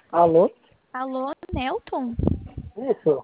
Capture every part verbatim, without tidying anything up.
Alô? Alô, Nelton? Isso,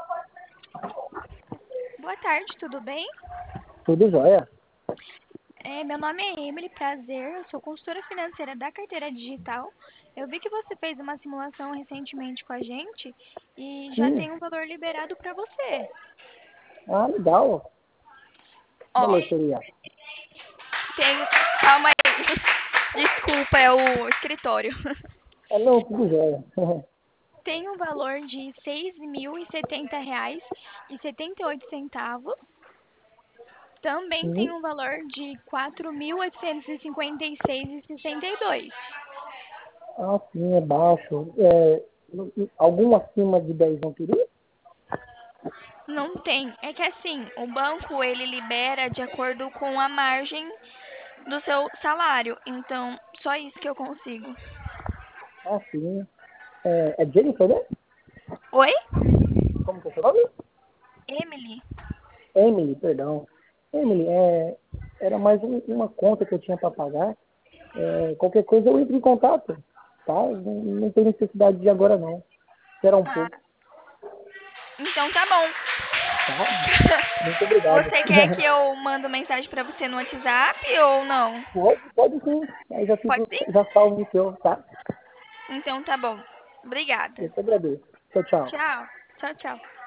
Boa tarde, tudo bem? tudo jóia. É, meu nome é Emily, prazer. Eu sou consultora financeira da carteira digital. Eu vi que você fez uma simulação recentemente com a gente e já Sim. tem um valor liberado para você. Ah, legal. Que Ó, valor seria? tem. Calma aí. Desculpa, é o escritório. Ah, não, tudo jóia. Tem um valor de seis mil e setenta reais e setenta e oito centavos. Também tem Sim. um valor de quatro mil oitocentos e cinquenta e seis e sessenta e dois. Ah, sim, é baixo. É, algum acima de dez não teria? Não tem. É que assim, o banco ele libera de acordo com a margem do seu salário. Então, só isso que eu consigo. Ah, sim. É, é Jennifer, né? Oi? Como que é seu nome? Emily? Emily, perdão. Emily, é, era mais um- uma conta que eu tinha para pagar. É, qualquer coisa eu entro em contato, tá? Não, não tem necessidade de agora não. Espera um Ah, pouco, então tá bom. tá? Muito obrigado. Você quer que eu mando mensagem pra você no WhatsApp ou não? Pode, pode sim. Aí já Pode fico, sim? já salvo o seu, tá? Então tá bom. Obrigada. Eu que agradeço. Tchau, tchau. Tchau. Tchau, tchau.